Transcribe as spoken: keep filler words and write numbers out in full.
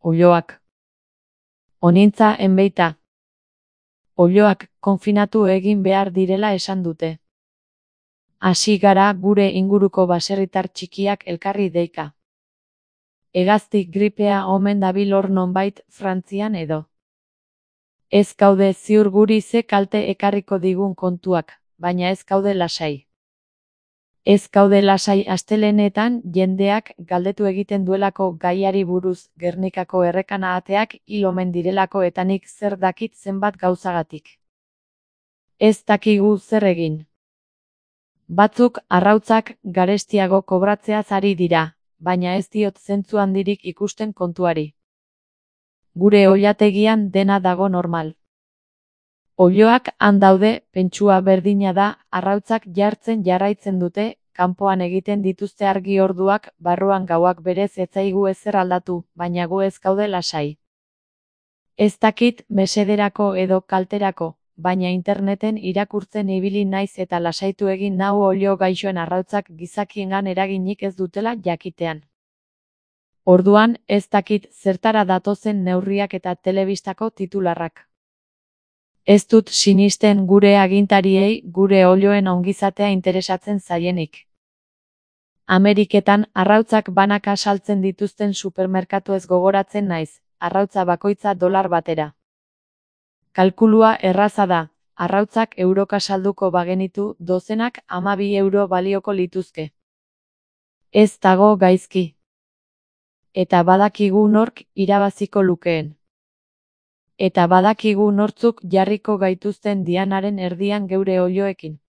Oiloak. Onintza enbeita. Oiloak konfinatu egin behar direla esan dute. Hasi gara gure inguruko baserritar txikiak elkarri deika. Hegazti gripea omen dabil hor nonbait Frantzian edo. Ez gaude ziur guri ze kalte ekarriko digun kontuak, baina ez gaude lasai. Ez gaude lasai astelehenetan jendeak galdetu egiten duelako gaiari buruz Gernikako errekana ateak hil omen direlako eta nik zer dakit zenbat gauzagatik. Ez dakigu zer egin. Batzuk arrautzak garestiago kobratzeaz ari dira, baina ez diot zentzu handirik ikusten kontuari. Gure oilategian dena dago normal. Oiloak han daude, pentsua berdina da, arrautzak jartzen jarraitzen dute, kanpoan egiten dituzte argi orduak, barruan gauak berez ez zaigu ezer aldatu, baina gu ez gaude lasai. Ez dakit mesederako edo kalterako, baina interneten irakurtzen ibili naiz eta lasaitu egin nau oilo gaixoen arrautzak gizakiengan eraginik ez dutela jakitean. Orduan, ez dakit zertara datozen neurriak eta telebistako titularrak. Ez dut sinisten gure agintariei gure oiloen ongizatea interesatzen zaienik. Ameriketan arrautzak banaka saltzen dituzten supermerkatuez gogoratzen naiz, arrautza bakoitza dolar batera. Kalkulua erraza da, arrautzak euroka salduko bagenitu dozenak hamabi euro balioko lituzke. Ez dago gaizki. Eta badakigu nork irabaziko lukeen. Eta badakigu nortzuk jarriko gaituzten dianaren erdian geure oiloekin.